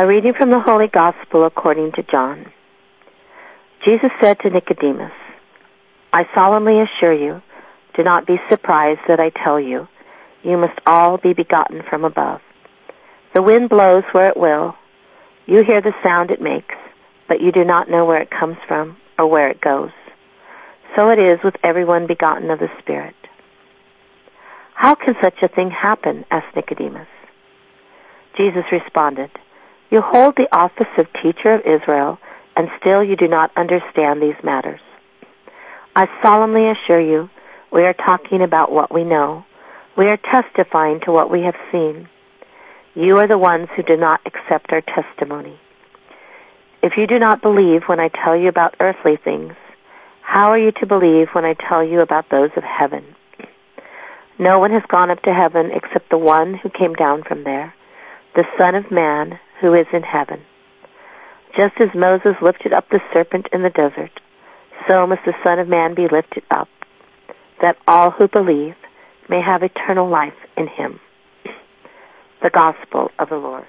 A reading from the Holy Gospel according to John. Jesus said to Nicodemus, I solemnly assure you, do not be surprised that I tell you, you must all be begotten from above. The wind blows where it will. You hear the sound it makes, but you do not know where it comes from or where it goes. So it is with everyone begotten of the Spirit. How can such a thing happen? Asked Nicodemus. Jesus responded, You hold the office of teacher of Israel, and still you do not understand these matters. I solemnly assure you, we are talking about what we know. We are testifying to what we have seen. You are the ones who do not accept our testimony. If you do not believe when I tell you about earthly things, how are you to believe when I tell you about those of heaven? No one has gone up to heaven except the one who came down from there, the Son of Man who is in heaven. Just as Moses lifted up the serpent in the desert, so must the Son of Man be lifted up, that all who believe may have eternal life in him. The Gospel of the Lord.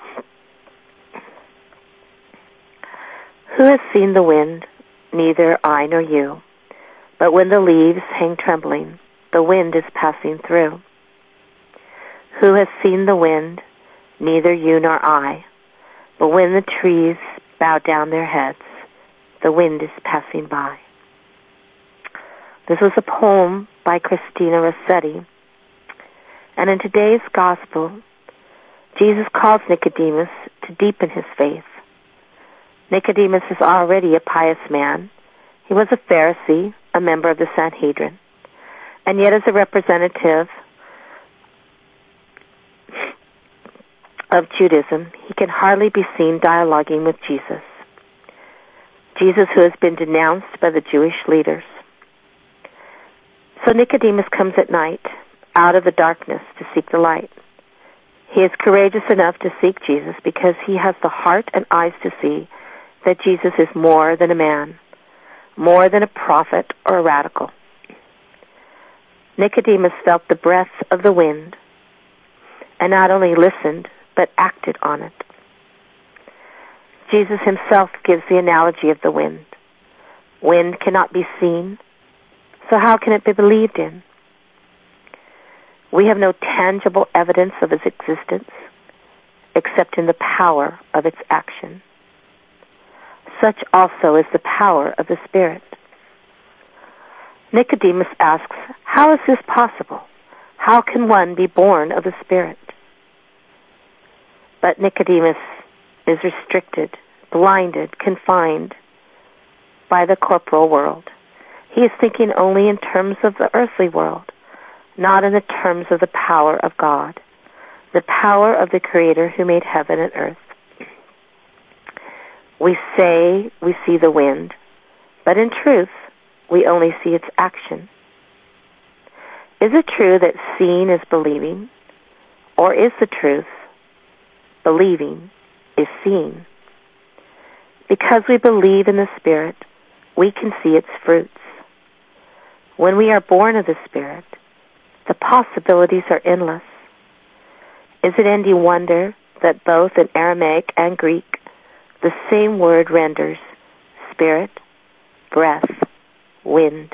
Who has seen the wind? Neither I nor you. But when the leaves hang trembling, the wind is passing through. Who has seen the wind? Neither you nor I. But when the trees bow down their heads, the wind is passing by. This was a poem by Christina Rossetti. And in today's Gospel, Jesus calls Nicodemus to deepen his faith. Nicodemus is already a pious man. He was a Pharisee, a member of the Sanhedrin. And yet as a representative of Judaism, he can hardly be seen dialoguing with Jesus. Jesus who has been denounced by the Jewish leaders. So Nicodemus comes at night, out of the darkness, to seek the light. He is courageous enough to seek Jesus because he has the heart and eyes to see that Jesus is more than a man, more than a prophet or a radical. Nicodemus felt the breath of the wind and not only listened, but acted on it. Jesus himself gives the analogy of the wind. Wind cannot be seen, so how can it be believed in? We have no tangible evidence of its existence except in the power of its action. Such also is the power of the Spirit. Nicodemus asks, how is this possible? How can one be born of the Spirit? But Nicodemus is restricted, blinded, confined by the corporal world. He is thinking only in terms of the earthly world, not in the terms of the power of God, the power of the Creator who made heaven and earth. We say we see the wind, but in truth, we only see its action. Is it true that seeing is believing, or is the truth believing is seeing? Because we believe in the Spirit, we can see its fruits. When we are born of the Spirit, the possibilities are endless. Is it any wonder that both in Aramaic and Greek, the same word renders spirit, breath, wind?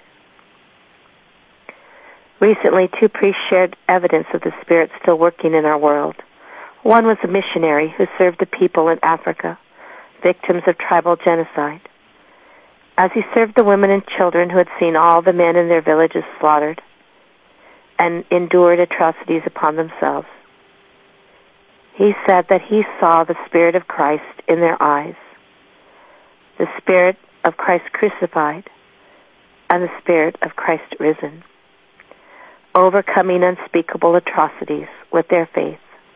Recently, 2 priests shared evidence of the Spirit still working in our world. One was a missionary who served the people in Africa, victims of tribal genocide. As he served the women and children who had seen all the men in their villages slaughtered and endured atrocities upon themselves, he said that he saw the Spirit of Christ in their eyes, the Spirit of Christ crucified, and the Spirit of Christ risen, overcoming unspeakable atrocities with their faith.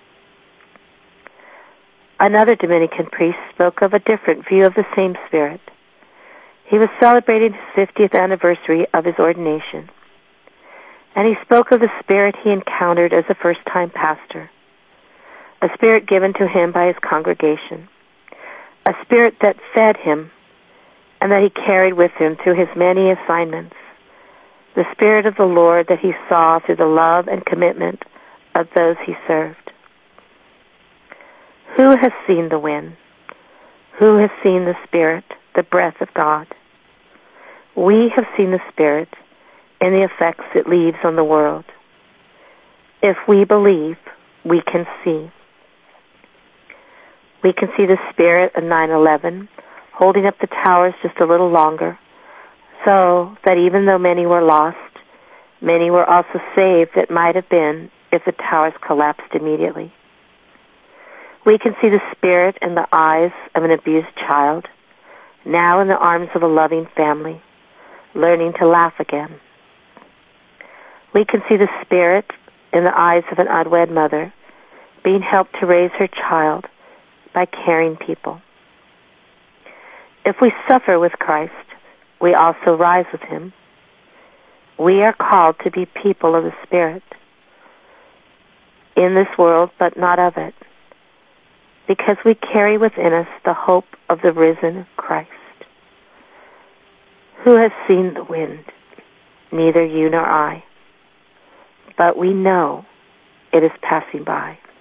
Another Dominican priest spoke of a different view of the same Spirit. He was celebrating his 50th anniversary of his ordination, and he spoke of the Spirit he encountered as a first-time pastor, a Spirit given to him by his congregation, a Spirit that fed him and that he carried with him through his many assignments, the Spirit of the Lord that he saw through the love and commitment of those he served. Who has seen the wind? Who has seen the Spirit, the breath of God? We have seen the Spirit and the effects it leaves on the world. If we believe, we can see. We can see the Spirit of 9/11 holding up the towers just a little longer, so that even though many were lost, many were also saved that might have been if the towers collapsed immediately. We can see the Spirit in the eyes of an abused child, now in the arms of a loving family, learning to laugh again. We can see the Spirit in the eyes of an unwed mother, being helped to raise her child by caring people. If we suffer with Christ, we also rise with Him. We are called to be people of the Spirit, in this world, but not of it, because we carry within us the hope of the risen Christ. Who has seen the wind? Neither you nor I. But we know it is passing by.